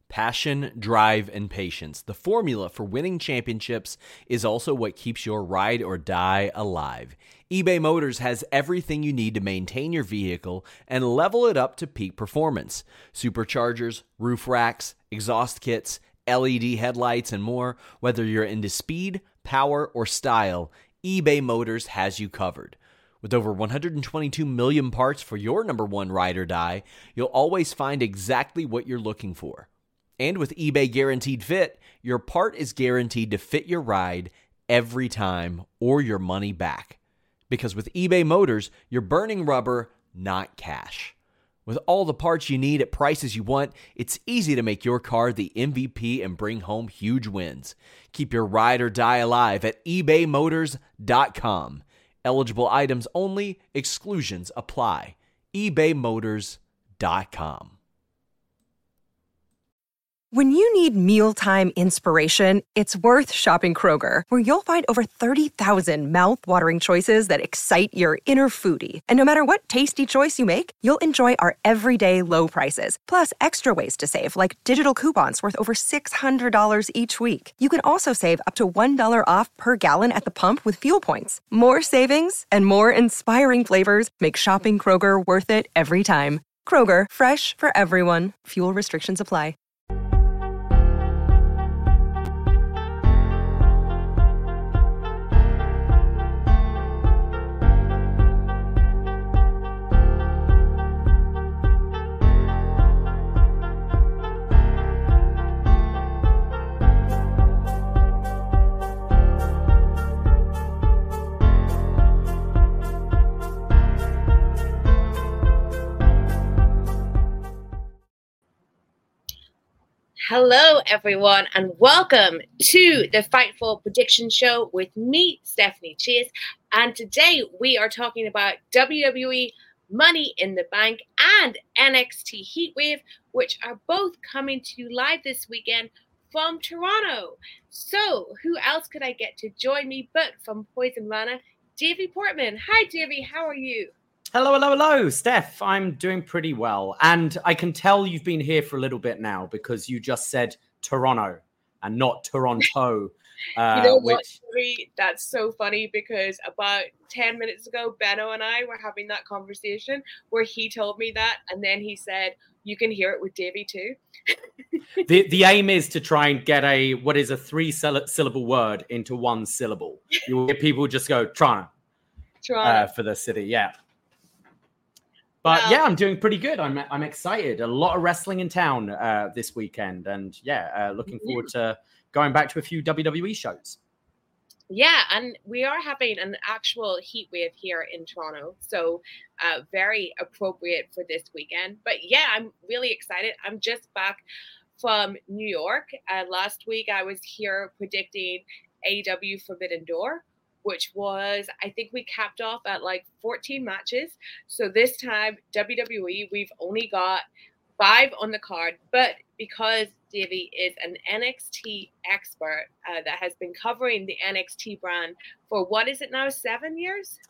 Passion, drive, and patience. The formula for winning championships is also what keeps your ride or die alive. eBay Motors has everything you need to maintain your vehicle and level it up to peak performance. Superchargers, roof racks, exhaust kits, LED headlights, and more. Whether you're into speed, power, or style, eBay Motors has you covered. With over 122 million parts for your number one ride or die, you'll always find exactly what you're looking for. And with eBay Guaranteed Fit, your part is guaranteed to fit your ride every time or your money back. Because with eBay Motors, you're burning rubber, not cash. With all the parts you need at prices you want, it's easy to make your car the MVP and bring home huge wins. Keep your ride or die alive at ebaymotors.com. Eligible items only, exclusions apply. ebaymotors.com. When you need mealtime inspiration, it's worth shopping Kroger, where you'll find over 30,000 mouth-watering choices that excite your inner foodie. And no matter what tasty choice you make, you'll enjoy our everyday low prices, plus extra ways to save, like digital coupons worth over $600 each week. You can also save up to $1 off per gallon at the pump with fuel points. More savings and more inspiring flavors make shopping Kroger worth it every time. Kroger, fresh for everyone. Fuel restrictions apply. Hello, everyone, and welcome to the Fightful Prediction Show with me, Stephanie Chase. And today we are talking about WWE Money in the Bank and NXT Heatwave, which are both coming to you live this weekend from Toronto. So who else could I get to join me but from Poison Rana, Davey Portman. Hi, Davey. How are you? Hello, Steph. I'm doing pretty well. And I can tell you've been here for a little bit now because you just said Toronto and not Toronto. What? That's so funny because about 10 minutes ago, Benno and I were having that conversation where he told me that. And then he said, you can hear it with Davey too. The aim is to try and get a 3-syllable word into one syllable. You'll get people just go, Toronto. For the city, yeah. But yeah, I'm doing pretty good. I'm excited. A lot of wrestling in town this weekend. And looking forward to going back to a few WWE shows. Yeah, and we are having an actual heat wave here in Toronto. So very appropriate for this weekend. But yeah, I'm really excited. I'm just back from New York. Last week, I was here predicting AEW Forbidden Door, which was, I think we capped off at like 14 matches. So this time, WWE, we've only got 5 on the card. But because Davey is an NXT expert that has been covering the NXT brand for, what is it now, 7 years?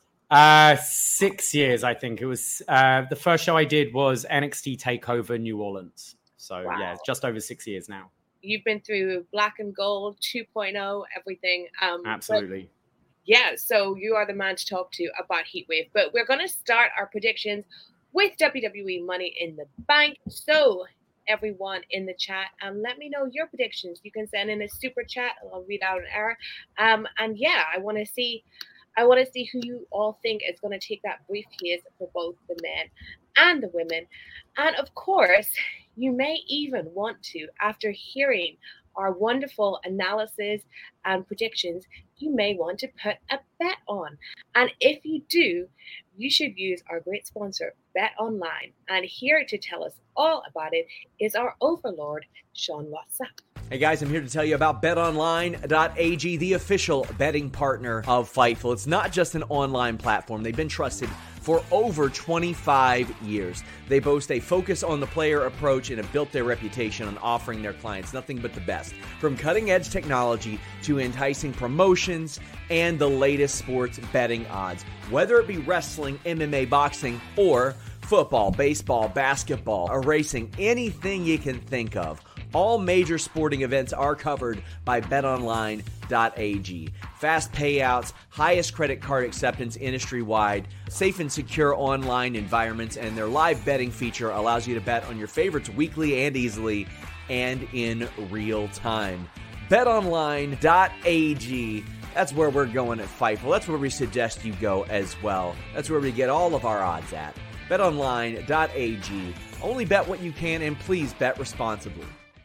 6 years, I think. It was the first show I did was NXT TakeOver New Orleans. So yeah, it's just over 6 years now. You've been through Black and Gold, 2.0, everything. Absolutely. Yeah, so you are the man to talk to about Heatwave. But we're going to start our predictions with WWE Money in the Bank. So everyone in the chat, let me know your predictions. You can send in a super chat. I'll read out an error. And yeah, I want to see who you all think is going to take that briefcase for both the men and the women. And of course, you may even want to, after hearing our wonderful analysis and predictions, you may want to put a bet on. And if you do, you should use our great sponsor, Bet Online. And here to tell us all about it is our overlord, Sean Watson. Hey guys, I'm here to tell you about BetOnline.ag, the official betting partner of Fightful. It's not just an online platform. They've been trusted for over 25 years. They boast a focus on the player approach and have built their reputation on offering their clients nothing but the best. From cutting-edge technology to enticing promotions and the latest sports betting odds. Whether it be wrestling, MMA, boxing, or football, baseball, basketball, or racing, anything you can think of. All major sporting events are covered by betonline.ag. Fast payouts, highest credit card acceptance industry-wide, safe and secure online environments, and their live betting feature allows you to bet on your favorites weekly and easily and in real time. betonline.ag. That's where we're going at Fightful. That's where we suggest you go as well. That's where we get all of our odds at. betonline.ag. Only bet what you can, and please bet responsibly.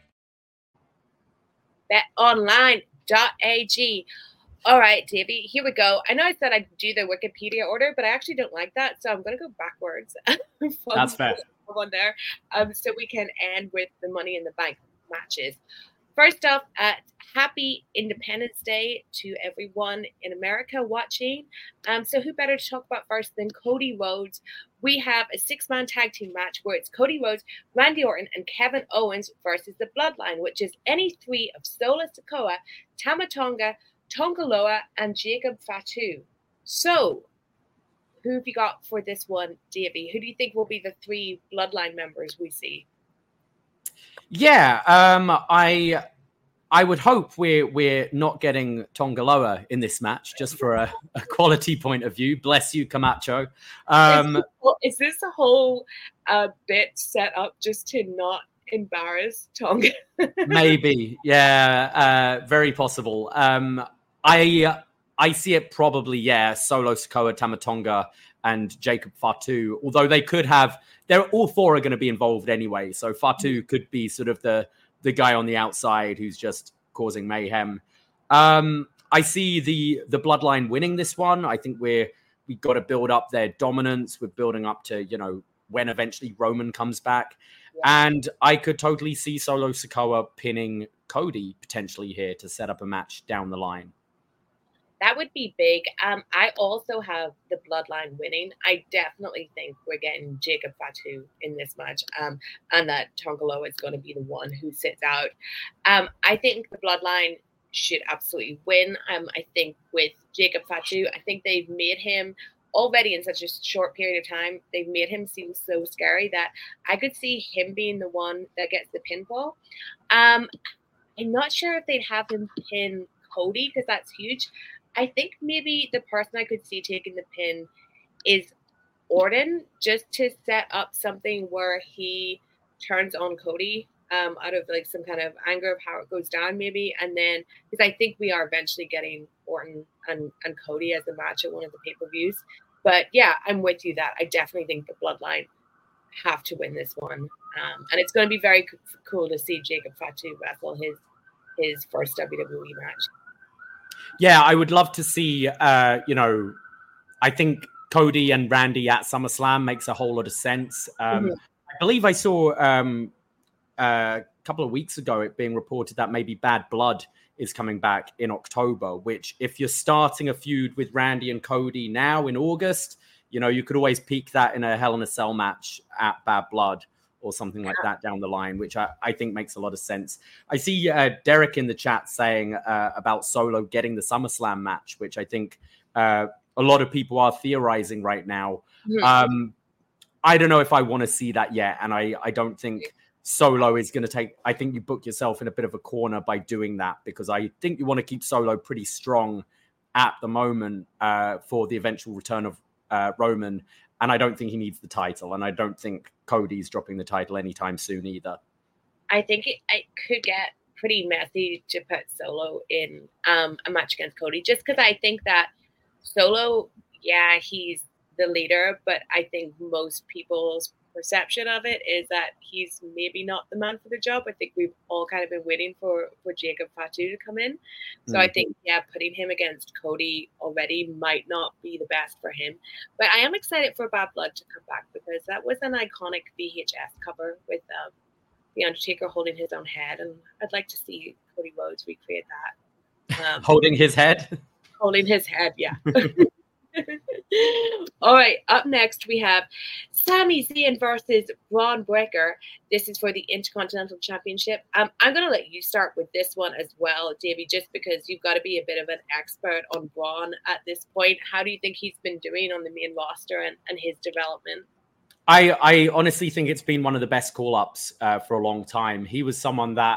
betonline.ag. All right, Davey, here we go. I know I said I'd do the Wikipedia order, but I actually don't like that, so I'm going to go backwards. That's fair. One there, so we can end with the Money in the Bank matches. First off, happy Independence Day to everyone in America watching. So who better to talk about first than Cody Rhodes? We have a 6-man tag team match where it's Cody Rhodes, Randy Orton, and Kevin Owens versus the Bloodline, which is any three of Solo Sikoa, Tama Tonga, Tonga Loa, and Jacob Fatu. So who have you got for this one, Davey? Who do you think will be the 3 Bloodline members we see? Yeah, I would hope we're not getting Tonga Loa in this match, just for a quality point of view. Bless you, Camacho. Is this a whole bit set up just to not embarrass Tonga? Maybe, yeah, very possible. I see it probably, yeah, Solo Sikoa, Tama Tonga, and Jacob Fatu. Although they could have, all 4 are going to be involved anyway. So Fatu could be sort of the guy on the outside who's just causing mayhem. I see the Bloodline winning this one. I think we got to build up their dominance. We're building up to, when eventually Roman comes back. Yeah. And I could totally see Solo Sikoa pinning Cody potentially here to set up a match down the line. That would be big. I also have the Bloodline winning. I definitely think we're getting Jacob Fatu in this match, and that Tonga Loa is going to be the one who sits out. I think the Bloodline should absolutely win. I think with Jacob Fatu, I think they've made him already in such a short period of time. They've made him seem so scary that I could see him being the one that gets the pinfall. I'm not sure if they'd have him pin Cody because that's huge. I think maybe the person I could see taking the pin is Orton, just to set up something where he turns on Cody out of like some kind of anger of how it goes down maybe. And then, because I think we are eventually getting Orton and Cody as a match at one of the pay-per-views. But yeah, I'm with you that I definitely think the Bloodline have to win this one. And it's going to be very cool to see Jacob Fatu wrestle his first WWE match. Yeah, I would love to see, I think Cody and Randy at SummerSlam makes a whole lot of sense. I believe I saw a couple of weeks ago it being reported that maybe Bad Blood is coming back in October, which if you're starting a feud with Randy and Cody now in August, you could always peak that in a Hell in a Cell match at Bad Blood or something like that down the line, which I think makes a lot of sense. I see Derek in the chat saying about Solo getting the SummerSlam match, which I think a lot of people are theorizing right now. Mm-hmm. I don't know if I want to see that yet. And I don't think Solo is going to take... I think you book yourself in a bit of a corner by doing that, because I think you want to keep Solo pretty strong at the moment for the eventual return of Roman. And I don't think he needs the title. And I don't think Cody's dropping the title anytime soon either. I think it could get pretty messy to put Solo in a match against Cody. Just because I think that Solo, yeah, he's the leader. But I think most people's perception of it is that he's maybe not the man for the job. I think we've all kind of been waiting for Jacob Fatu to come in. So I think, yeah, putting him against Cody already might not be the best for him. But I am excited for Bad Blood to come back, because that was an iconic VHS cover with The Undertaker holding his own head. And I'd like to see Cody Rhodes recreate that. Holding his head? Holding his head, yeah. All right, up next we have Sami Zayn versus Braun Breaker. This is for the Intercontinental Championship. I'm going to let you start with this one as well, Davey, just because you've got to be a bit of an expert on Braun at this point. How do you think he's been doing on the main roster and his development? I honestly think it's been one of the best call-ups for a long time. He was someone that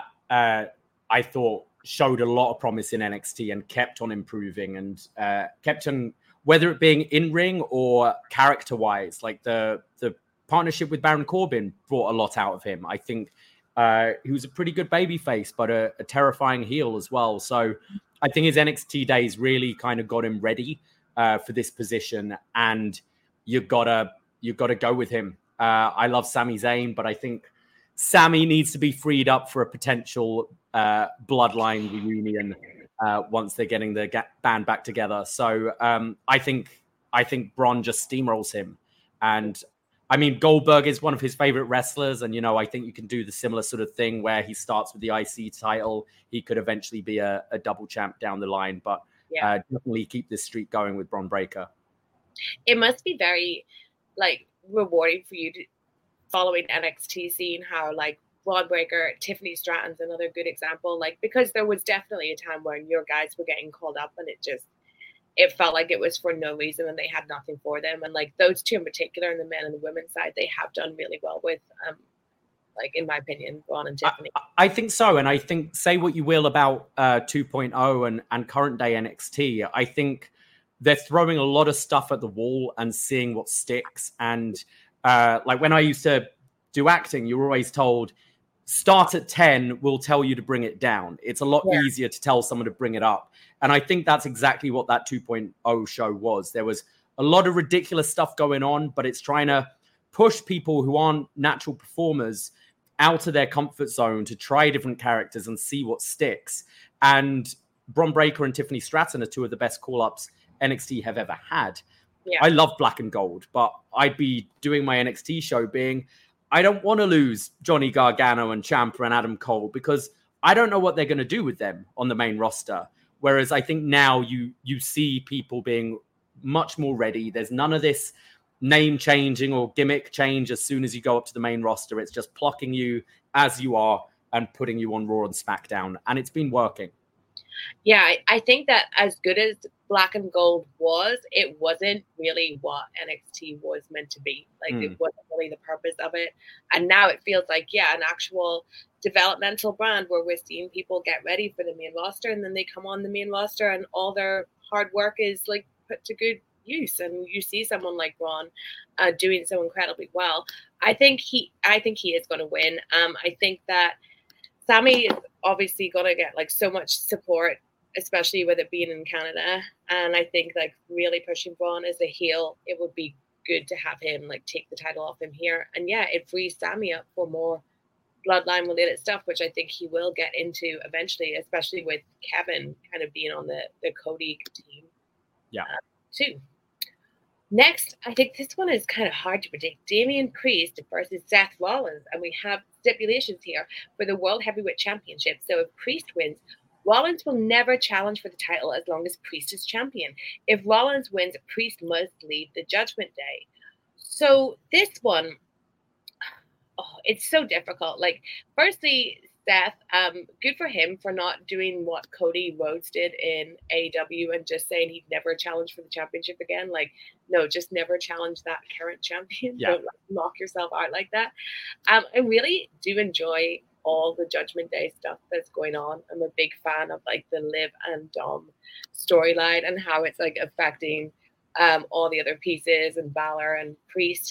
I thought showed a lot of promise in NXT and kept on improving and kept on, whether it being in-ring or character-wise, like the partnership with Baron Corbin brought a lot out of him. I think he was a pretty good babyface, but a terrifying heel as well. So I think his NXT days really kind of got him ready for this position, and you've got to go with him. I love Sami Zayn, but I think Sami needs to be freed up for a potential bloodline reunion once they're getting the band back together. So I think Braun just steamrolls him. And I mean, Goldberg is one of his favorite wrestlers. And, I think you can do the similar sort of thing where he starts with the IC title. He could eventually be a double champ down the line, but definitely keep this streak going with Braun Breaker. It must be very rewarding for you to following NXT, seeing how Braun Breaker, Tiffany Stratton's another good example, because there was definitely a time when your guys were getting called up and it felt like it was for no reason and they had nothing for them. And those two in particular, and the men and the women's side, they have done really well with, in my opinion, Braun and Tiffany. I think so. And I think, say what you will about 2.0 and current day NXT, I think they're throwing a lot of stuff at the wall and seeing what sticks. And when I used to do acting, you were always told, start at 10, we'll tell you to bring it down. It's a lot easier to tell someone to bring it up. And I think that's exactly what that 2.0 show was. There was a lot of ridiculous stuff going on, but it's trying to push people who aren't natural performers out of their comfort zone to try different characters and see what sticks. And Braun Breaker and Tiffany Stratton are two of the best call-ups NXT have ever had. Yeah. I love Black and Gold, but I'd be doing my NXT show being, I don't want to lose Johnny Gargano and Ciampa and Adam Cole because I don't know what they're going to do with them on the main roster. Whereas I think now you see people being much more ready. There's none of this name changing or gimmick change as soon as you go up to the main roster. It's just plucking you as you are and putting you on Raw and SmackDown. And it's been working. Yeah, I think that as good as Black and Gold was, it wasn't really what NXT was meant to be. It wasn't really the purpose of it. And now it feels like, an actual developmental brand where we're seeing people get ready for the main roster, and then they come on the main roster and all their hard work is put to good use. And you see someone like Braun doing so incredibly well. I think he is going to win. I think that Sami is obviously going to get so much support, especially with it being in Canada. And I think really pushing Braun as a heel, it would be good to have him take the title off him here. And it frees Sami up for more bloodline related stuff, which I think he will get into eventually, especially with Kevin kind of being on the Cody team. Yeah. Too. Next, I think this one is kind of hard to predict. Damian Priest versus Seth Rollins. And we have stipulations here for the World Heavyweight Championship. So if Priest wins, Rollins will never challenge for the title as long as Priest is champion. If Rollins wins, Priest must leave the Judgment Day. So this one, it's so difficult. Firstly, Seth, good for him for not doing what Cody Rhodes did in AEW and just saying he'd never challenge for the championship again. No, just never challenge that current champion. Yeah. Don't knock yourself out like that. I really do enjoy all the Judgment Day stuff that's going on. I'm a big fan of the Liv and Dom storyline and how it's affecting all the other pieces and Balor and Priest.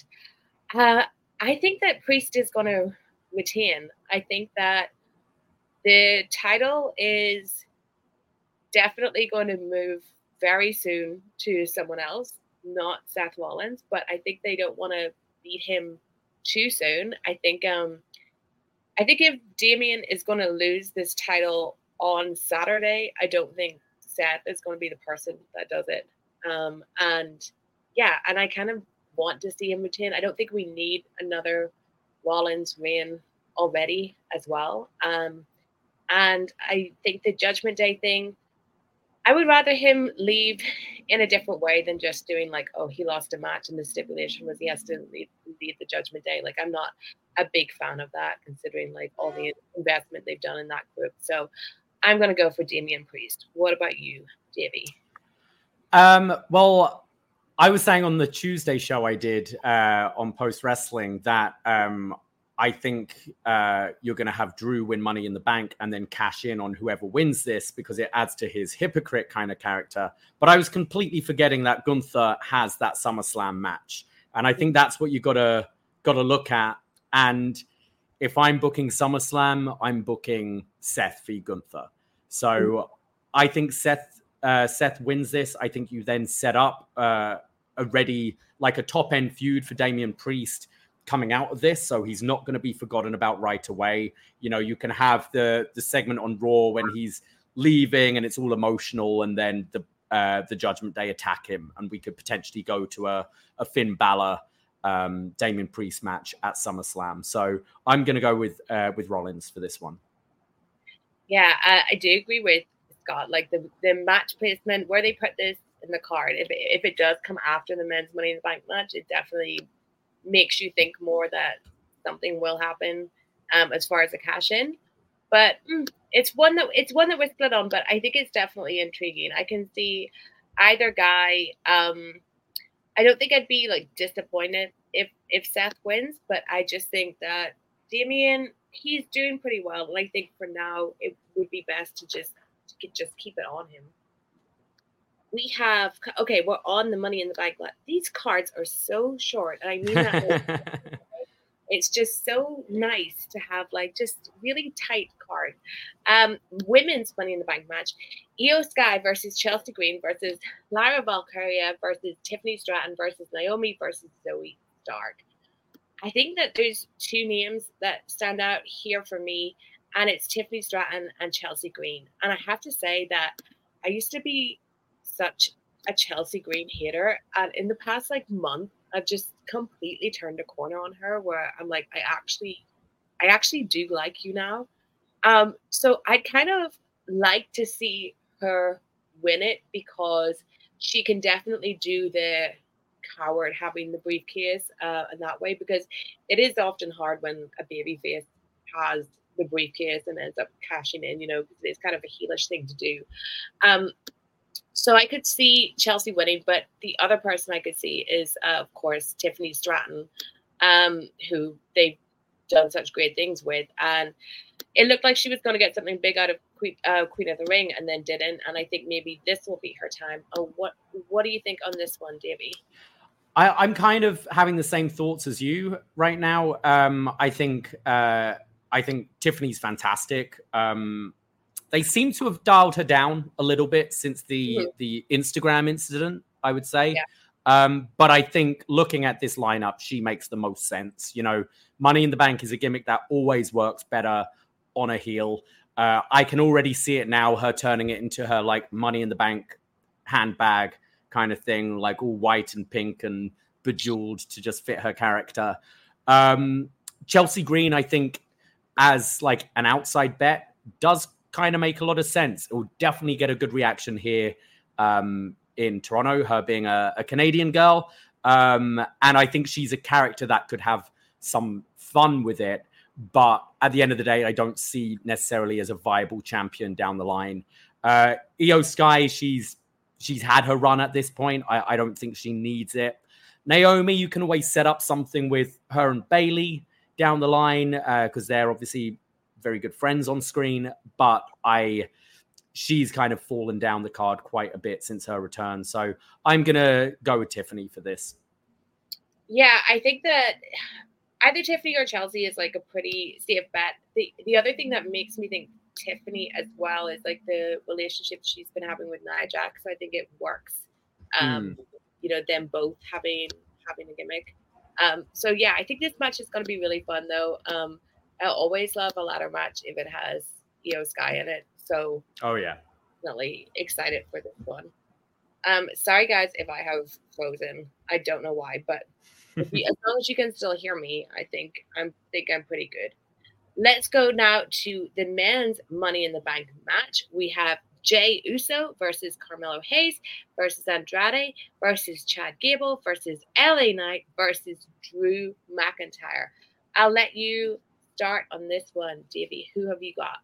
I think that Priest is going to retain. I think that the title is definitely going to move very soon to someone else, not Seth Rollins, but I think they don't want to beat him too soon. I think if Damian is going to lose this title on Saturday, I don't think Seth is going to be the person that does it. And I kind of want to see him retain. I don't think we need another Rollins reign already as well. And I think the Judgment Day thing, I would rather him leave in a different way than just doing he lost a match and the stipulation was he has to leave the Judgment Day. I'm not a big fan of that considering all the investment they've done in that group. So I'm going to go for Damian Priest. What about you, Davey? Well, I was saying on the Tuesday show I did on Post Wrestling that I think you're going to have Drew win Money in the Bank and then cash in on whoever wins this because it adds to his hypocrite kind of character. But I was completely forgetting that Gunther has that SummerSlam match. And I think that's what you gotta look at. And if I'm booking SummerSlam, I'm booking Seth v. Gunther. So I think Seth wins this. I think you then set up a top end feud for Damian Priest coming out of this, so he's not going to be forgotten about right away. You know, you can have the segment on Raw when he's leaving and it's all emotional, and then the Judgment Day attack him, and we could potentially go to a Finn Balor Damian Priest match at SummerSlam. So I'm going to go with Rollins for this one. Yeah, I do agree with Scott. Like the match placement, where they put this in the card, if it does come after the men's Money in the Bank match, it definitely makes you think more that something will happen as far as a cash in. But it's one that we're split on, but I think it's definitely intriguing. I can see either guy. I don't think I'd be like disappointed if Seth wins, but I just think that Damian, he's doing pretty well, and I think for now it would be best to just keep it on him. We're on the Money in the Bank. These cards are so short, and I mean that. It's just so nice to have like just really tight cards. Women's Money in the Bank match: Io Sky versus Chelsea Green versus Lyra Valkyria versus Tiffany Stratton versus Naomi versus Zoe Stark. I think that there's two names that stand out here for me, and it's Tiffany Stratton and Chelsea Green. And I have to say that I used to be such a Chelsea Green hater, and in the past month I've just completely turned a corner on her, where I'm like, I actually do like you now. So I'd kind of like to see her win it, because she can definitely do the coward having the briefcase in that way, because it is often hard when a babyface has the briefcase and ends up cashing in, because it's kind of a heelish thing to do. So I could see Chelsea winning, but the other person I could see is, of course, Tiffany Stratton, who they've done such great things with. And it looked like she was going to get something big out of Queen of the Ring, and then didn't. And I think maybe this will be her time. What do you think on this one, Davey? I'm kind of having the same thoughts as you right now. I think Tiffany's fantastic. They seem to have dialed her down a little bit since the Instagram incident, I would say. Yeah. But I think looking at this lineup, she makes the most sense. Money in the Bank is a gimmick that always works better on a heel. I can already see it now, her turning it into her Money in the Bank handbag kind of thing, like all white and pink and bejeweled to just fit her character. Chelsea Green, I think, as an outside bet, does kind of make a lot of sense. It will definitely get a good reaction here in Toronto, her being a Canadian girl. And I think she's a character that could have some fun with it. But at the end of the day, I don't see necessarily as a viable champion down the line. Io Sky, she's had her run at this point. I don't think she needs it. Naomi, you can always set up something with her and Bayley down the line, because they're obviously very good friends on screen, but she's kind of fallen down the card quite a bit since her return. So I'm going to go with Tiffany for this. Yeah, I think that either Tiffany or Chelsea is a pretty safe bet. The other thing that makes me think Tiffany as well is the relationship she's been having with Nia Jax. So I think it works. Them both having a gimmick. So yeah, I think this match is going to be really fun though. I always love a ladder match if it has Io Sky in it. So definitely excited for this one. Sorry guys if I have frozen. I don't know why, but as long as you can still hear me, I think I'm pretty good. Let's go now to the men's Money in the Bank match. We have Jey Uso versus Carmelo Hayes versus Andrade versus Chad Gable versus LA Knight versus Drew McIntyre. I'll let you start on this one, Davey. Who have you got?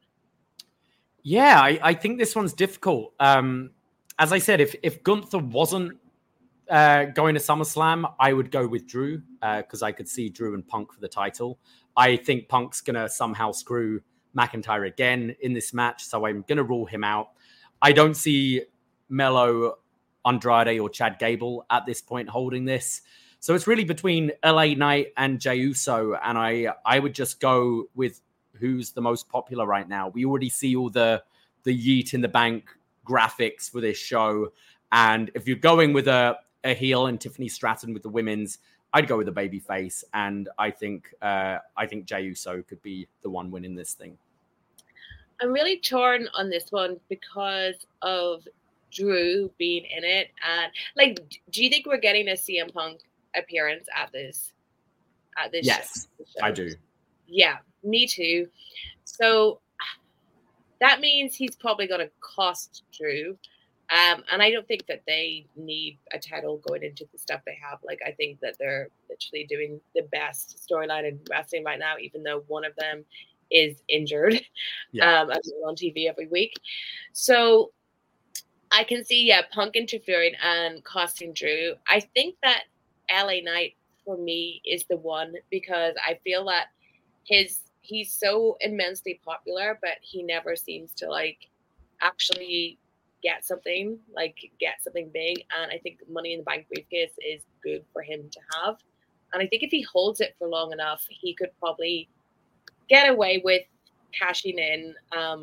Yeah, I think this one's difficult. As I said, if Gunther wasn't going to SummerSlam, I would go with Drew because I could see Drew and Punk for the title. I think Punk's going to somehow screw McIntyre again in this match, so I'm going to rule him out. I don't see Melo, Andrade, or Chad Gable at this point holding this. So it's really between LA Knight and Jey Uso, and I would just go with who's the most popular right now. We already see all the Yeet in the Bank graphics for this show, and if you're going with a heel and Tiffany Stratton with the women's, I'd go with a babyface, and I think Jey Uso could be the one winning this thing. I'm really torn on this one because of Drew being in it, and like, do you think we're getting a CM Punk appearance at this? Yes, show? I do. Yeah, me too. So that means he's probably going to cost Drew. And I don't think that they need a title going into the stuff they have. Like, I think that they're literally doing the best storyline in wrestling right now, even though one of them is injured as on TV every week. So I can see, Punk interfering and costing Drew. I think that LA Knight for me is the one because I feel that he's so immensely popular, but he never seems to like actually get something big. And I think Money in the Bank briefcase is good for him to have. And I think if he holds it for long enough, he could probably get away with cashing in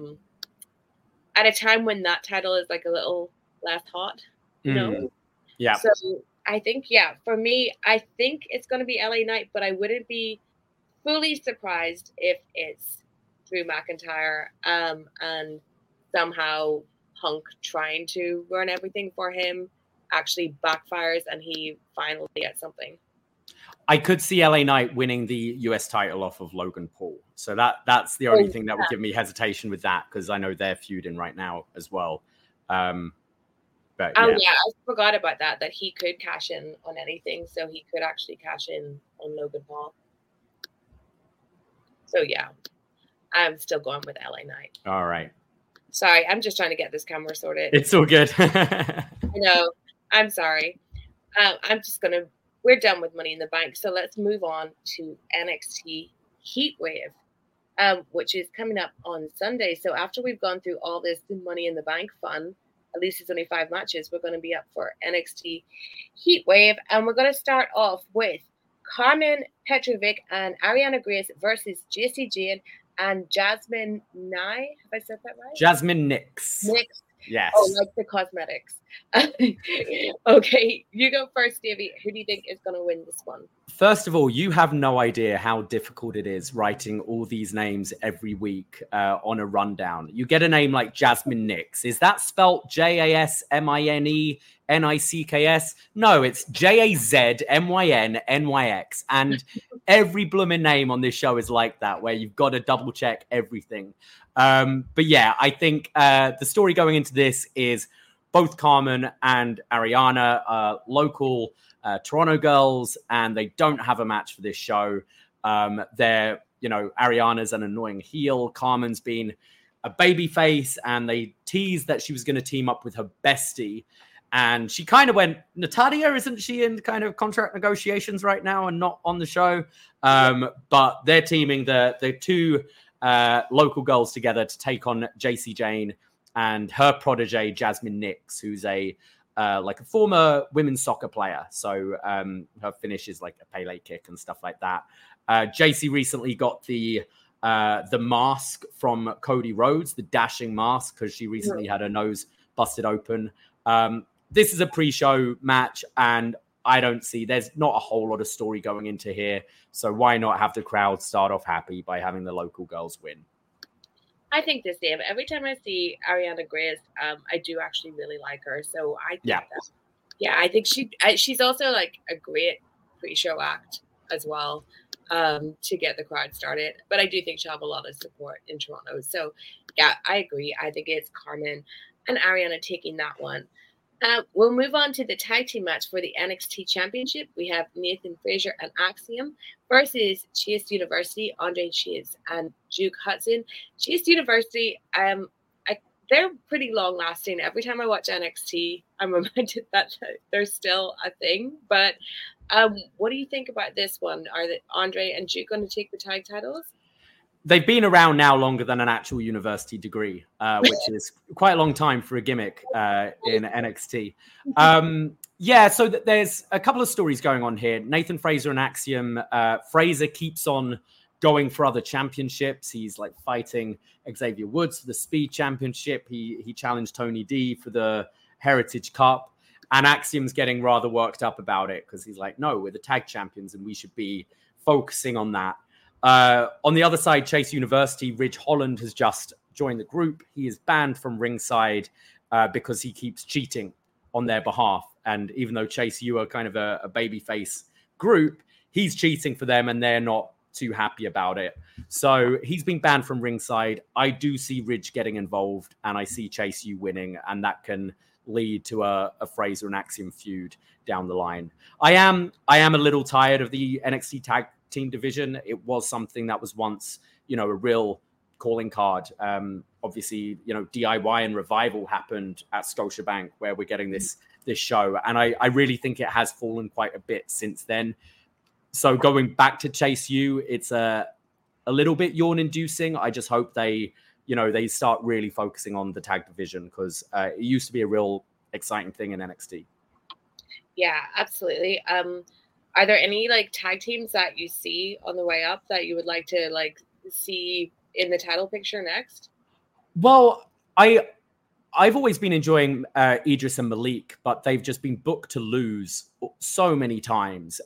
at a time when that title is like a little less hot, you know? Yeah. So I think, for me, I think it's going to be LA Knight, but I wouldn't be fully surprised if it's Drew McIntyre and somehow Punk trying to run everything for him actually backfires and he finally gets something. I could see LA Knight winning the US title off of Logan Paul. So that's the only thing that would give me hesitation with that because I know they're feuding right now as well. I forgot about that he could cash in on anything. So he could actually cash in on Logan Paul. So I'm still going with LA Knight. All right. Sorry, I'm just trying to get this camera sorted. It's all good. I know. I'm sorry. We're done with Money in the Bank. So let's move on to NXT Heatwave, which is coming up on Sunday. So after we've gone through all this Money in the Bank fun, at least it's only 5 matches, we're going to be up for NXT Heatwave. And we're going to start off with Carmen Petrovic and Ariana Grace versus Jacy Jayne and Jasmine Nye. Have I said that right? Jasmine Nyx. Yes. Oh, like the cosmetics. Okay, you go first, Davey. Who do you think is going to win this one? First of all, you have no idea how difficult it is writing all these names every week on a rundown. You get a name like Jasmine Nyx. Is that spelt JASMINENICKS? No, it's JAZMYNNYX. And every blooming name on this show is like that, where you've got to double check everything. But yeah, I think the story going into this is both Carmen and Ariana are local Toronto girls, and they don't have a match for this show. They're, Ariana's an annoying heel. Carmen's been a babyface, and they teased that she was going to team up with her bestie. And she kind of went, Natalia, isn't she in kind of contract negotiations right now and not on the show? But they're teaming the two local girls together to take on Jacy Jayne and her protege, Jasmine Nyx, who's a former women's soccer player. So her finish is like a Pele kick and stuff like that. Jacy recently got the mask from Cody Rhodes, the dashing mask, because she recently had her nose busted open. This is a pre-show match, and there's not a whole lot of story going into here. So why not have the crowd start off happy by having the local girls win? I think this, Dave. Every time I see Ariana Grace, I do actually really like her. So I think I think she's also like a great pre-show act as well to get the crowd started. But I do think she'll have a lot of support in Toronto. So yeah, I agree. I think it's Carmen and Ariana taking that one. We'll move on to the tag team match for the NXT Championship. We have Nathan Frazier and Axiom versus Chase University, Andre Chase and Duke Hudson. Chase University, they're pretty long lasting. Every time I watch NXT, I'm reminded that they're still a thing. But what do you think about this one? Are Andre and Duke going to take the tag titles? They've been around now longer than an actual university degree, which is quite a long time for a gimmick in NXT. So there's a couple of stories going on here. Nathan Fraser and Axiom. Fraser keeps on going for other championships. He's like fighting Xavier Woods for the Speed Championship. He challenged Tony D for the Heritage Cup. And Axiom's getting rather worked up about it because he's like, no, we're the tag champions and we should be focusing on that. On the other side, Chase University, Ridge Holland has just joined the group. He is banned from ringside because he keeps cheating on their behalf. And even though Chase U are kind of a babyface group, he's cheating for them and they're not too happy about it. So he's been banned from ringside. I do see Ridge getting involved and I see Chase U winning, and that can lead to a Fraser and Axiom feud down the line. I am a little tired of the NXT tag team division. It was something that was once, a real calling card. Obviously, DIY and Revival happened at Scotiabank where we're getting this show. And I really think it has fallen quite a bit since then. So going back to Chase U, it's a little bit yawn inducing. I just hope they start really focusing on the tag division because it used to be a real exciting thing in NXT. Yeah, absolutely. Are there any tag teams that you see on the way up that you would like to see in the title picture next? Well, I've always been enjoying Idris and Malik, but they've just been booked to lose so many times.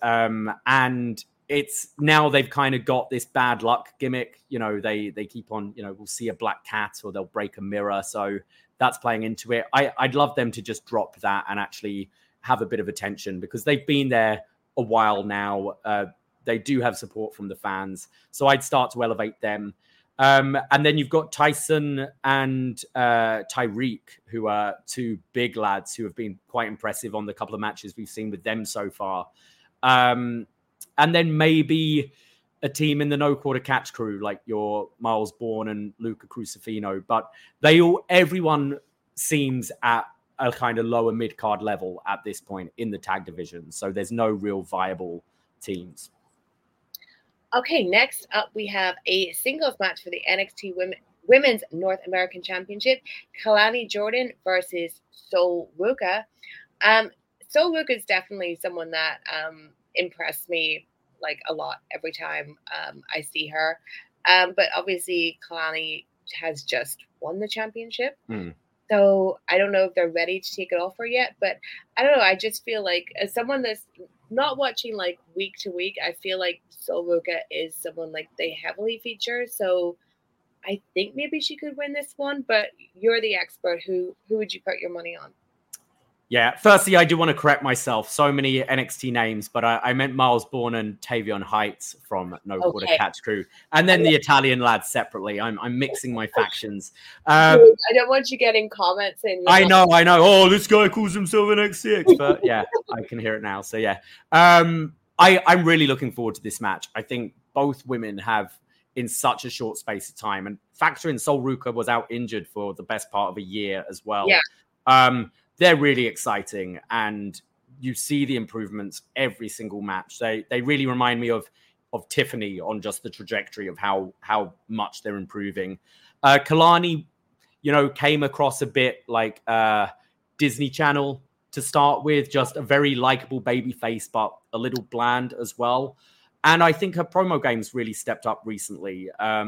And it's now they've kind of got this bad luck gimmick. They keep on, we'll see a black cat or they'll break a mirror. So that's playing into it. I'd love them to just drop that and actually have a bit of attention because they've been there a while now. They do have support from the fans. So I'd start to elevate them. And then you've got Tyson and Tyreek, who are two big lads who have been quite impressive on the couple of matches we've seen with them so far. And then maybe a team in the No Quarter Catch crew, like your Miles Bourne and Luca Crucifino. But everyone seems at a kind of lower mid-card level at this point in the tag division. So there's no real viable teams. Okay, next up we have a singles match for the NXT Women's North American Championship. Kalani Jordan versus Sol Ruca. Sol Ruca is definitely someone that impressed me a lot every time I see her. But obviously Kalani has just won the championship. So I don't know if they're ready to take it off her yet, but I don't know. I just feel like as someone that's not watching week to week, I feel like Sol Ruca is someone they heavily feature. So I think maybe she could win this one, but you're the expert. Who would you put your money on? Yeah, firstly, I do want to correct myself. So many NXT names, but I meant Miles Bourne and Tavion Heights from No Quarter Catch crew. And then the Italian lads separately. I'm mixing my factions. I don't want you getting comments in. I know. Oh, this guy calls himself an NXT expert. Yeah, I can hear it now. So yeah, I'm really looking forward to this match. I think both women have in such a short space of time. And factor in Sol Ruca was out injured for the best part of a year as well. Yeah. They're really exciting, and you see the improvements every single match. They really remind me of Tiffany on just the trajectory of how much they're improving. Kalani, came across a bit like Disney Channel to start with, just a very likable baby face, but a little bland as well. And I think her promo game's really stepped up recently.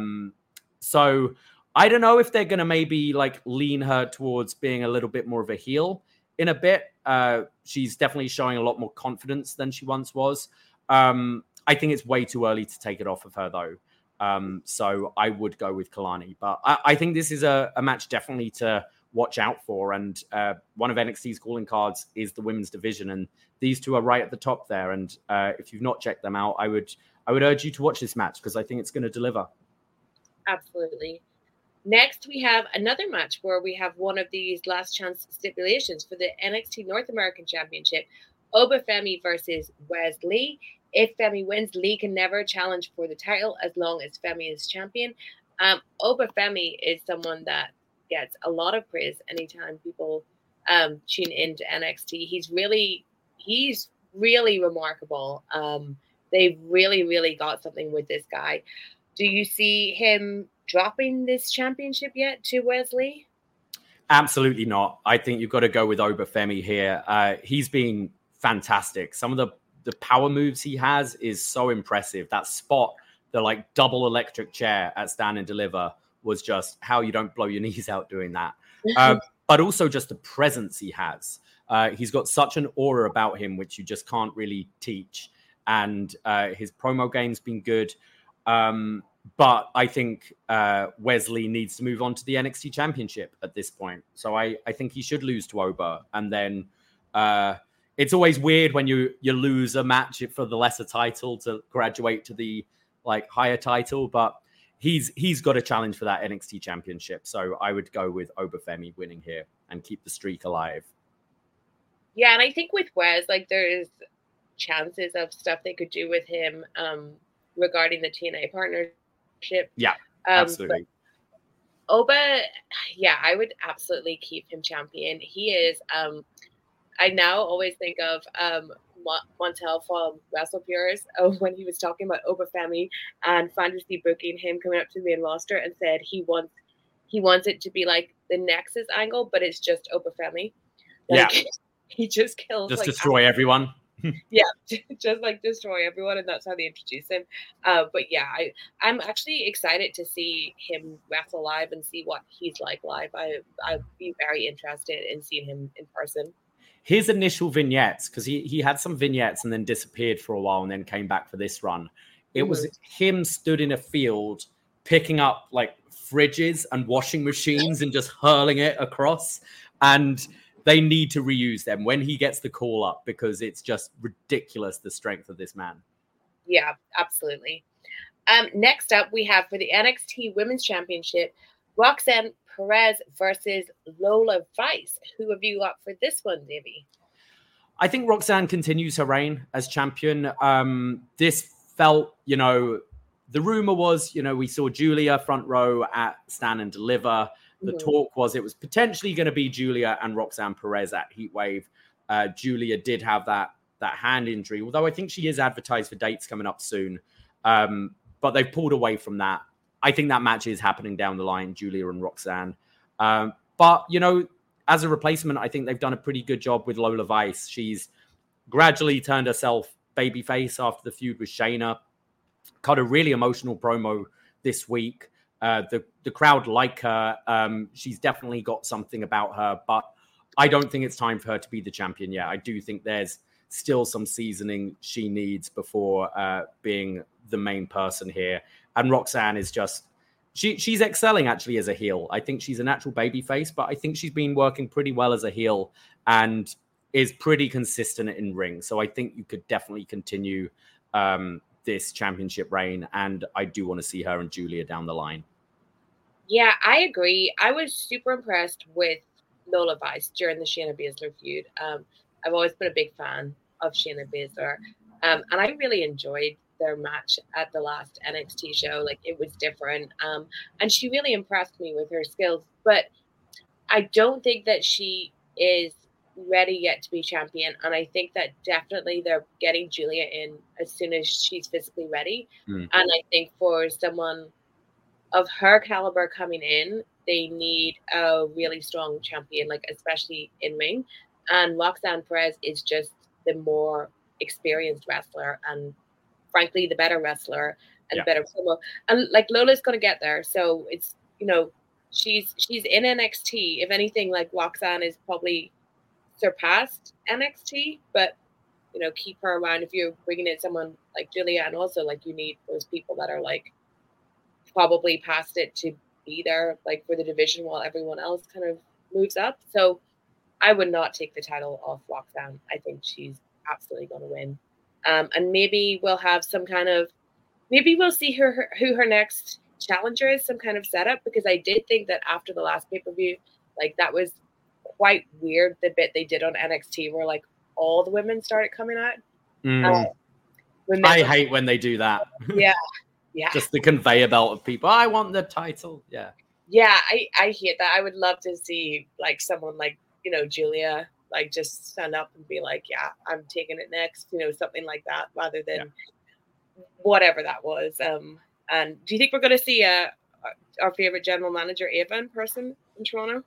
So I don't know if they're going to maybe lean her towards being a little bit more of a heel in a bit. She's definitely showing a lot more confidence than she once was. I think it's way too early to take it off of her though. So I would go with Kalani, but I think this is a match definitely to watch out for. And one of NXT's calling cards is the women's division. And these two are right at the top there. And if you've not checked them out, I would urge you to watch this match because I think it's going to deliver. Absolutely. Next, we have another match where we have one of these last chance stipulations for the NXT North American Championship. Oba Femi versus Wes Lee. If Femi wins, Lee can never challenge for the title as long as Femi is champion. Oba Femi is someone that gets a lot of praise anytime people tune into NXT. He's really remarkable. They've really got something with this guy. Do you see him dropping this championship yet to Wesley? Absolutely not. I think you've got to go with Obafemi here. He's been fantastic. Some of the power moves he has is so impressive. That spot, the like double electric chair at Stand and Deliver, was just how you don't blow your knees out doing that. But also just the presence he has. He's got such an aura about him, which you just can't really teach. And his promo game's been good. But I think Wesley needs to move on to the NXT Championship at this point. So I think he should lose to Oba. And then it's always weird when you lose a match for the lesser title to graduate to the like higher title. But he's got a challenge for that NXT Championship. So I would go with Obafemi winning here and keep the streak alive. Yeah, and I think with Wes, like there's chances of stuff they could do with him regarding the TNA partnership. Yeah, absolutely. Oba, yeah, I would absolutely keep him champion. He is, I now always think of Montel from WrestlePures when he was talking about Obafemi and fantasy booking him coming up to the main roster and said he wants it to be like the Nexus angle, but it's just Obafemi. Like, yeah. He just kills. Just like, destroy everyone. Yeah, just like destroy everyone, and that's how they introduce him. But yeah, I'm actually excited to see him wrestle live and see what he's like live. I'd be very interested in seeing him in person. His initial vignettes, because he had some vignettes and then disappeared for a while and then came back for this run. It was him stood in a field picking up like fridges and washing machines and just hurling it across. And they need to reuse them when he gets the call up because it's just ridiculous, the strength of this man. Yeah, absolutely. Next up, we have for the NXT Women's Championship, Roxanne Perez versus Lola Vice. Who have you got for this one, Davey? I think Roxanne continues her reign as champion. This felt, the rumor was, we saw Julia front row at Stand and Deliver. The talk was it was potentially going to be Julia and Roxanne Perez at Heatwave. Julia did have that hand injury, although I think she is advertised for dates coming up soon. But they've pulled away from that. I think that match is happening down the line, Julia and Roxanne. But, as a replacement, I think they've done a pretty good job with Lola Vice. She's gradually turned herself babyface after the feud with Shayna. Cut a really emotional promo this week. The crowd like her. She's definitely got something about her, but I don't think it's time for her to be the champion yet. I do think there's still some seasoning she needs before being the main person here. And Roxanne is just, she's excelling actually as a heel. I think she's a natural babyface, but I think she's been working pretty well as a heel and is pretty consistent in ring. So I think you could definitely continue this championship reign. And I do want to see her and Julia down the line. Yeah, I agree. I was super impressed with Lola Vice during the Shayna Baszler feud. I've always been a big fan of Shayna Baszler. And I really enjoyed their match at the last NXT show. Like, it was different. And she really impressed me with her skills. But I don't think that she is ready yet to be champion. And I think that definitely they're getting Julia in as soon as she's physically ready. And I think for someone of her caliber coming in, they need a really strong champion, like especially in ring. And Roxanne Perez is just the more experienced wrestler and frankly the better wrestler and better promo. And like Lola's gonna get there. So it's she's in NXT. If anything, like Roxanne is probably surpassed NXT, but keep her around if you're bringing in someone like Julia, and also like you need those people that are like probably past it to be there like for the division while everyone else kind of moves up. So I would not take the title off Roxanne. I think she's absolutely going to win. And maybe we'll have maybe we'll see who her next challenger is, some kind of setup, because I did think that after the last pay-per-view, like that was quite weird, the bit they did on NXT where like all the women started coming out. I hate when they do that. Yeah. Yeah. Just the conveyor belt of people. I want the title. Yeah. Yeah, I hear that. I would love to see like someone like, Julia, like just stand up and be like, yeah, I'm taking it next, something like that, rather than whatever that was. And do you think we're going to see our favorite general manager, Ava, in person in Toronto?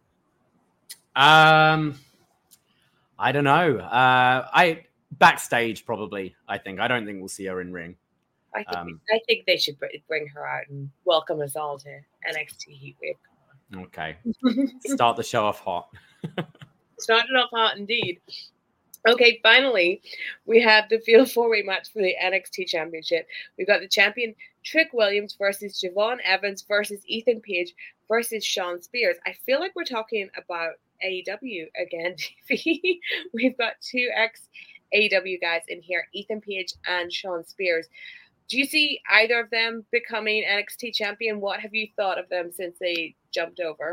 I don't know. I backstage probably. I don't think we'll see her in ring. I think they should bring her out and welcome us all to NXT Heatwave. Okay. Start the show off hot. Started off hot indeed. Okay, finally, we have the Fatal 4-Way match for the NXT Championship. We've got the champion Trick Williams versus Javon Evans versus Ethan Page versus Shawn Spears. I feel like we're talking about AEW again, TV. We've got two ex-AEW guys in here, Ethan Page and Shawn Spears. Do you see either of them becoming NXT champion? What have you thought of them since they jumped over?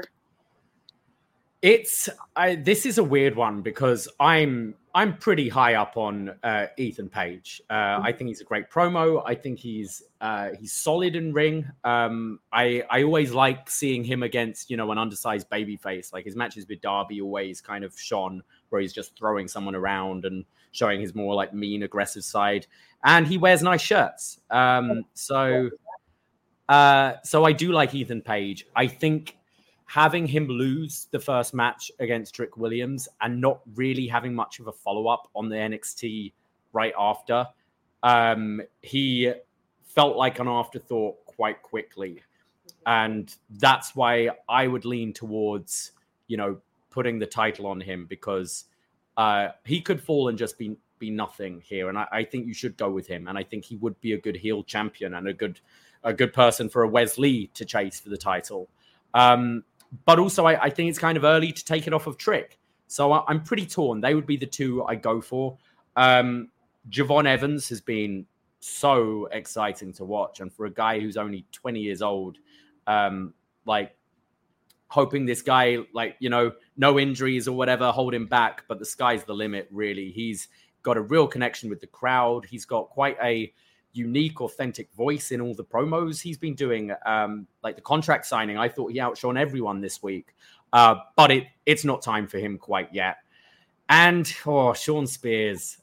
This is a weird one because I'm pretty high up on Ethan Page. I think he's a great promo. I think he's solid in ring. I always like seeing him against an undersized babyface. Like his matches with Darby always kind of shone where he's just throwing someone around and showing his more like mean aggressive side. And he wears nice shirts. So I do like Ethan Page. I think having him lose the first match against Trick Williams and not really having much of a follow-up on the NXT right after, he felt like an afterthought quite quickly. And that's why I would lean towards, putting the title on him, because he could fall and just be nothing here. And I think you should go with him. And I think he would be a good heel champion and a good person for a Wesley to chase for the title. But also, I think it's kind of early to take it off of Trick. So I'm pretty torn. They would be the two I go for. Javon Evans has been so exciting to watch. And for a guy who's only 20 years old, hoping this guy, no injuries or whatever, hold him back. But the sky's the limit, really. He's got a real connection with the crowd. He's got quite a unique, authentic voice in all the promos he's been doing. Like the contract signing, I thought he outshone everyone this week. But it's not time for him quite yet. And Shawn Spears.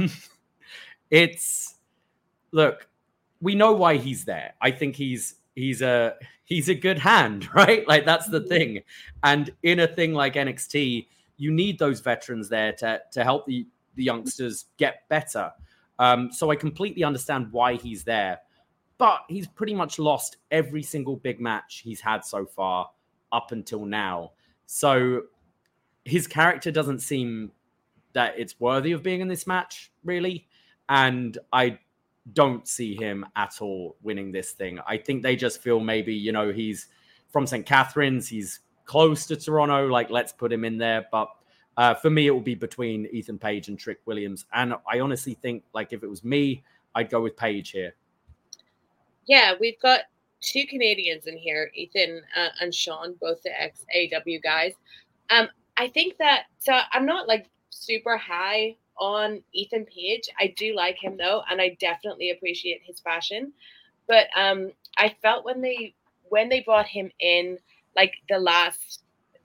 Look, we know why he's there. I think he's a good hand, right? Like that's the thing. And in a thing like NXT, you need those veterans there to help the youngsters get better. So I completely understand why he's there, but he's pretty much lost every single big match he's had so far up until now. So his character doesn't seem that it's worthy of being in this match, really. And I don't see him at all winning this thing. I think they just feel maybe, he's from St. Catharines. He's close to Toronto. Like, let's put him in there. But for me, it will be between Ethan Page and Trick Williams. And I honestly think, like, if it was me, I'd go with Page here. Yeah, we've got two Canadians in here, Ethan and Shawn, both the ex-AEW guys. I think that, so I'm not, like, super high on Ethan Page. I do like him, though, and I definitely appreciate his passion. But I felt when they brought him in, like, the last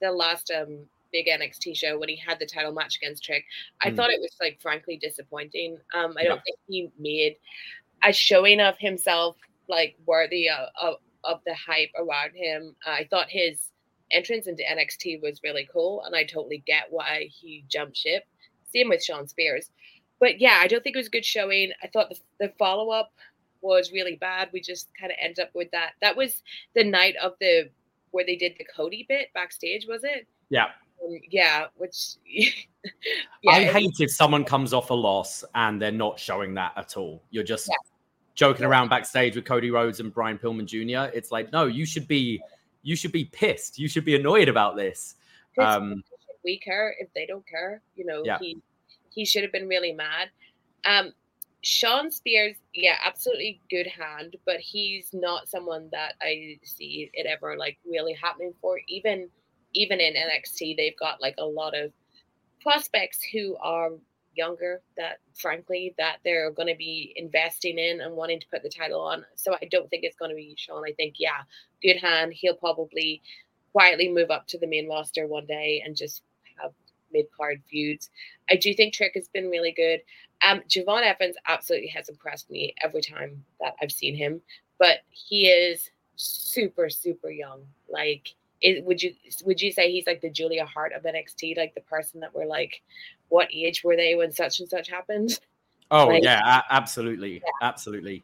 big NXT show when he had the title match against Trick, I thought it was, like, frankly disappointing. I don't think he made a showing of himself, like, worthy of the hype around him. I thought his entrance into NXT was really cool, and I totally get why he jumped ship. Same with Shawn Spears. But yeah, I don't think it was a good showing. I thought the follow-up was really bad. We just kind of ended up with that. That was the night of where they did the Cody bit backstage, was it? Yeah. Yeah, which I hate if someone comes off a loss and they're not showing that at all. You're just joking around backstage with Cody Rhodes and Brian Pillman Jr. It's like, no, you should be pissed. You should be annoyed about this. We care if they don't care. He should have been really mad. Shawn Spears, absolutely good hand, but he's not someone that I see it ever like really happening for. Even in NXT, they've got like a lot of prospects who are younger that frankly that they're going to be investing in and wanting to put the title on. So I don't think it's going to be Shawn. I think, good hand. He'll probably quietly move up to the main roster one day and just have mid-card feuds. I do think Trick has been really good. Javon Evans absolutely has impressed me every time that I've seen him, but he is super, super young. Like, would you say he's like the Julia Hart of NXT, like the person that we're like, what age were they when such and such happened? Oh, like, yeah, absolutely. Yeah. Absolutely.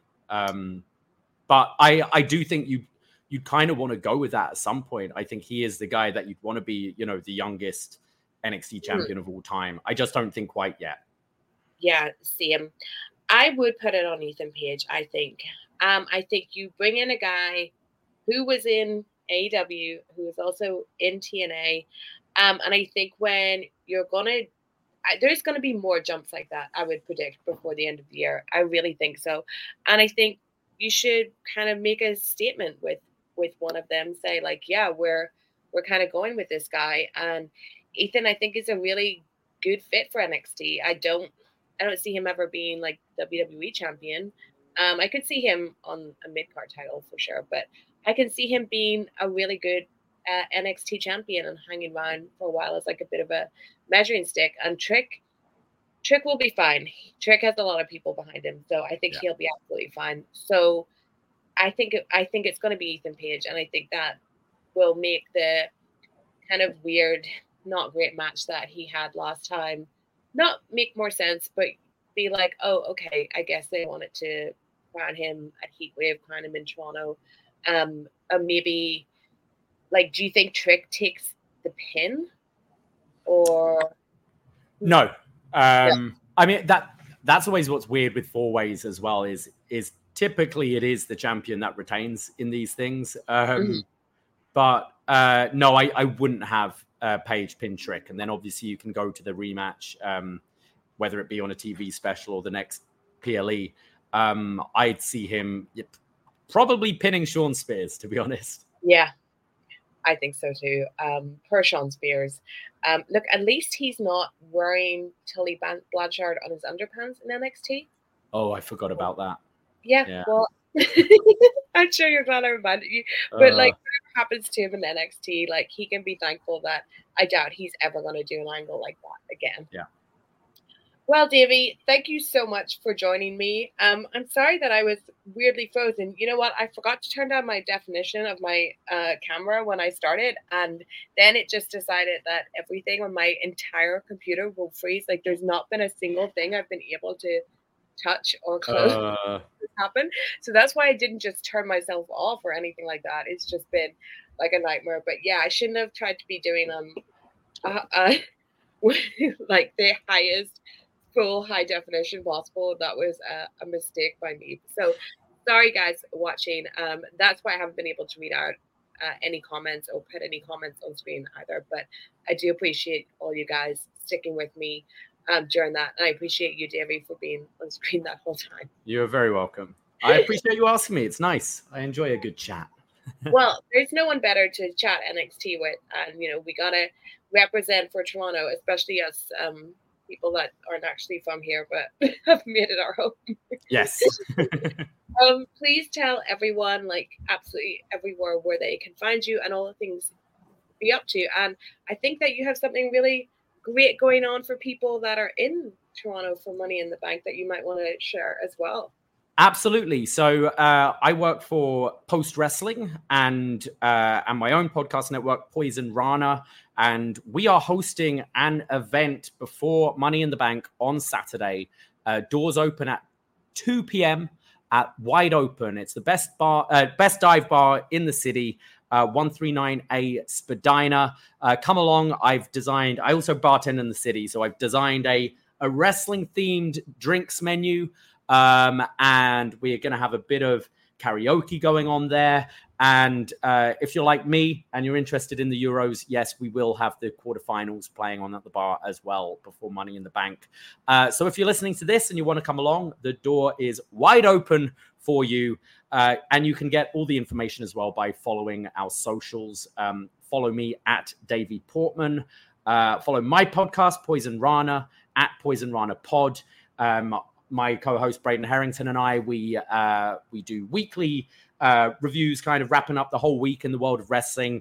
But I do think you kind of want to go with that at some point. I think he is the guy that you'd want to be, the youngest NXT champion of all time. I just don't think quite yet. Yeah, same. I would put it on Ethan Page, I think. I think you bring in a guy who was in AEW, who was also in TNA. And I think when there's going to be more jumps like that, I would predict, before the end of the year. I really think so. And I think you should kind of make a statement with one of them, say like, yeah, we're kind of going with this guy. And Ethan, I think, is a really good fit for NXT. I don't see him ever being like WWE champion. I could see him on a mid-card title for sure, but I can see him being a really good NXT champion and hanging around for a while as like a bit of a measuring stick. And Trick will be fine. Trick has a lot of people behind him, so I think he'll be absolutely fine. So I think it's going to be Ethan Page, and I think that will make the kind of weird, not great match that he had last time not make more sense, but be like, oh, okay, I guess they wanted to crown him at Heatwave, crown him in Toronto. Maybe, like, do you think Trick takes the pin, or no? I mean, that's always what's weird with 4-ways as well. Is typically it is the champion that retains in these things. But no, I wouldn't have Page pin Trick, and then obviously you can go to the rematch, whether it be on a TV special or the next PLE. I'd see him probably pinning Sean Spears, to be honest. Yeah, I think so too. Per Sean Spears. Look, at least he's not wearing Tully Blanchard on his underpants in NXT. Oh, I forgot about that. Yeah. Well, I'm sure you're glad I reminded you. But like, whatever happens to him in NXT, like, he can be thankful that I doubt he's ever going to do an angle like that again. Yeah. Well, Davey, thank you so much for joining me. I'm sorry that I was weirdly frozen. You know what? I forgot to turn down my definition of my camera when I started, and then it just decided that everything on my entire computer will freeze. Like, there's not been a single thing I've been able to touch or close happen. So that's why I didn't just turn myself off or anything like that. It's just been like a nightmare. But yeah, I shouldn't have tried to be doing like the highest full high definition possible. That was a mistake by me. So sorry guys watching. That's why I haven't been able to read out any comments or put any comments on screen either. But I do appreciate all you guys sticking with me during that. And I appreciate you, Davey, for being on screen that whole time. You're very welcome. I appreciate you asking me. It's nice. I enjoy a good chat. Well, there's no one better to chat NXT with. And, we got to represent for Toronto, especially us people that aren't actually from here, but have made it our home. Yes. Please tell everyone, like, absolutely everywhere where they can find you and all the things to be up to. And I think that you have something really great going on for people that are in Toronto for Money in the Bank that you might want to share as well. Absolutely. So I work for Post Wrestling and my own podcast network, Poison Rana, and we are hosting an event before Money in the Bank on Saturday. Doors open at 2 p.m. at Wide Open. It's the best dive bar in the city. 139A Spadina. Come along. I also bartend in the city, so I've designed a wrestling themed drinks menu. And we're going to have a bit of karaoke going on there. And if you're like me and you're interested in the Euros, yes, we will have the quarterfinals playing on at the bar as well before Money in the Bank. So if you're listening to this and you want to come along, the door is wide open for you. And you can get all the information as well by following our socials. Follow me at Davey Portman. Follow my podcast, Poison Rana, at Poison Rana Pod. My co-host Braden Harrington and I, we do weekly reviews, kind of wrapping up the whole week in the world of wrestling.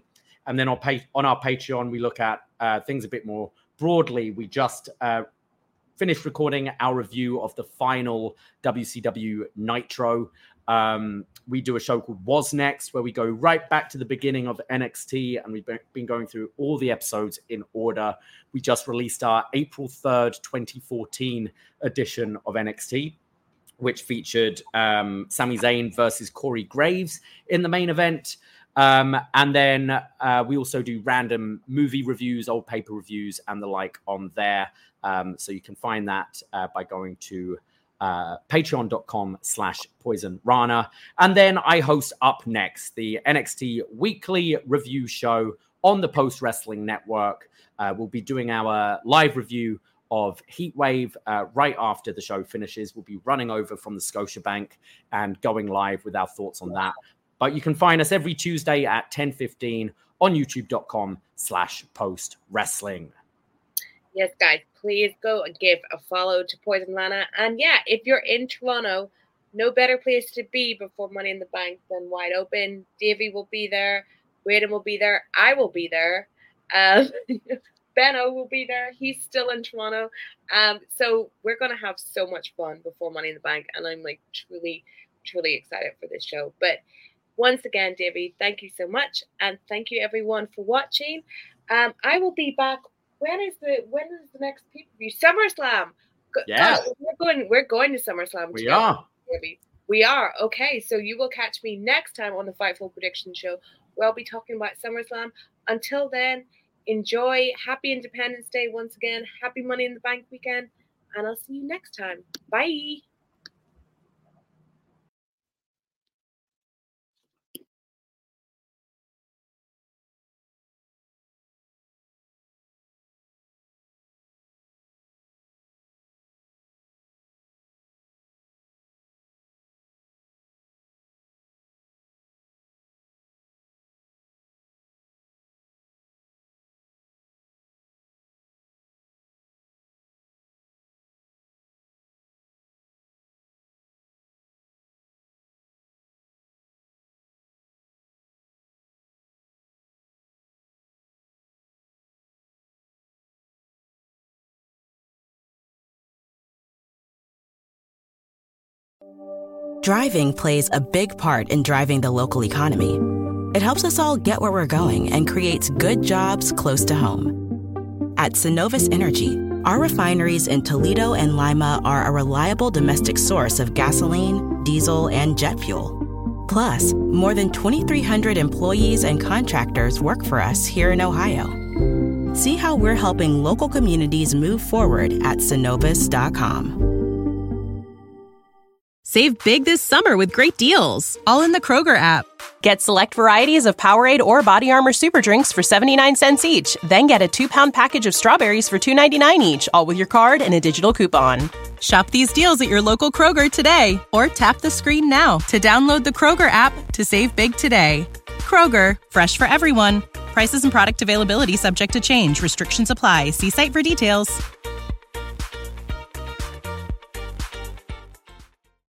And then on our Patreon, we look at things a bit more broadly. We just finished recording our review of the final WCW Nitro. We do a show called Was Next, where we go right back to the beginning of NXT, and we've been going through all the episodes in order. We just released our April 3rd, 2014 edition of NXT, which featured Sami Zayn versus Corey Graves in the main event. And then we also do random movie reviews, old paper reviews, and the like on there. So you can find that by going to patreon.com/poisonrana. And then I host Up Next, the NXT weekly review show on the Post Wrestling Network. We'll be doing our live review of Heatwave right after the show finishes. We'll be running over from the Scotiabank and going live with our thoughts on that. But you can find us every Tuesday at 10:15 on youtube.com/postwrestling. Yes, guys, please go and give a follow to Poison Rana. And yeah, if you're in Toronto, no better place to be before Money in the Bank than Wide Open. Davey will be there. Braden will be there. I will be there. Benno will be there. He's still in Toronto. So we're going to have so much fun before Money in the Bank. And I'm like truly, truly excited for this show. But once again, Davey, thank you so much. And thank you everyone for watching. I will be back. When is the next pay-per-view? SummerSlam. Yeah. We're going to SummerSlam. We are. Davey. We are. Okay. So you will catch me next time on the Fightful Prediction Show, where I'll be talking about SummerSlam. Until then, enjoy. Happy Independence Day once again. Happy Money in the Bank weekend. And I'll see you next time. Bye. Driving plays a big part in driving the local economy. It helps us all get where we're going and creates good jobs close to home. At Synovus Energy, our refineries in Toledo and Lima are a reliable domestic source of gasoline, diesel, and jet fuel. Plus, more than 2,300 employees and contractors work for us here in Ohio. See how we're helping local communities move forward at Synovus.com. Save big this summer with great deals, all in the Kroger app. Get select varieties of Powerade or Body Armor Super Drinks for 79 cents each. Then get a 2-pound package of strawberries for $2.99 each, all with your card and a digital coupon. Shop these deals at your local Kroger today, or tap the screen now to download the Kroger app to save big today. Kroger, fresh for everyone. Prices and product availability subject to change. Restrictions apply. See site for details.